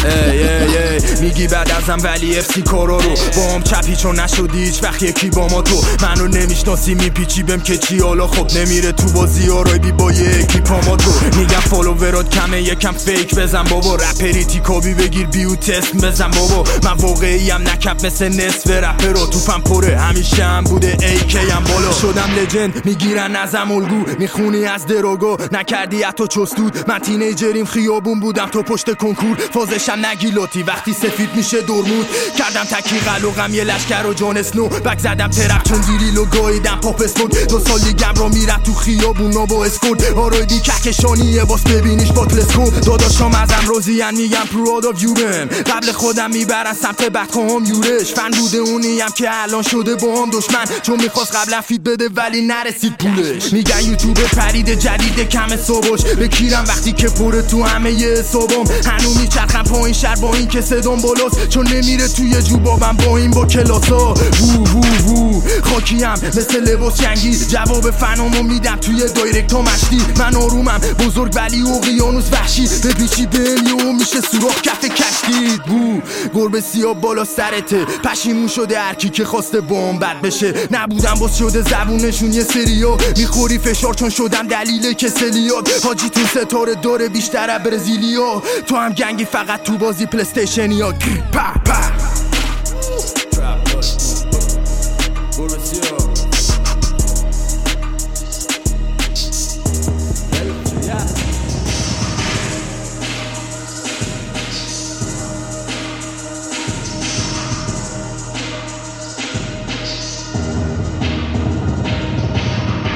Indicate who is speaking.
Speaker 1: میگی بعد ازم ولی افسی کارا رو با هم چپی چون نشدی هیچ وقت یکی با ما تو منو نمیشناسی میپیچی بهم که چی حالا خب نمیره تو بازی ها رای بی با یه اکیپا ما تو میگم فالوورات کمه یکم فیک بزن بابا رپری تیکابی بگیر بیو تست بزن بابا من واقعی هم نکپ مثل نصف رپرو توپم پره همیشه هم بوده ایکی هم بالا شدم لجند میگیرن ازم الگو میخونی از دروگو نکردی حتی چستود من تینیجریم خیابون بودم تو پشت کنکور فازشم نگی لطی وقتی سفید میشه دورمود کردم تکی قلوقم یه لشکر و جان اسنو بک زدم ترق چون دیریلو گاییدم پاپ اسموک 2 سال دیگم را میرم تو خیابونا با اسکورد آرایدی کهکشانیه باس ببینیش با تلسکوپ داداشام ازم روزیان میگم پرود آف یورم قبل خودم میبرن سمت بدخواهم یورش فن بوده اونیم که الان شده با هم دشمن چون میخواست قبلا فید بده ولی نرسید پولش میگن یوتیوب پرید جدید کم صبحش بکیرم وقتی که پره تو همه یه حسابم هنو میچرخم پایین شهر با این که صدام بالاست چون نمیره توی جوبابم با این با کلاسا وو خاکیم مثل لباس جنگی جواب فنامو میدم توی دایرکت ها مشتی من آرومم بزرگ ولی اقیانوس وحشی بپیچی بهم میشه سوراخ کف کشتی گربه سیاه بالا سرته پشیمون شده هرکی که خواسته بام بد بشه نبودم باز شده زبونشون یه سریا میخوری فشار چون شدم دلیل کسلیات حاجی تو ستاره داره بیشتر برزیلیا تو هم گنگی فقط تو بازی پلیستیشنیا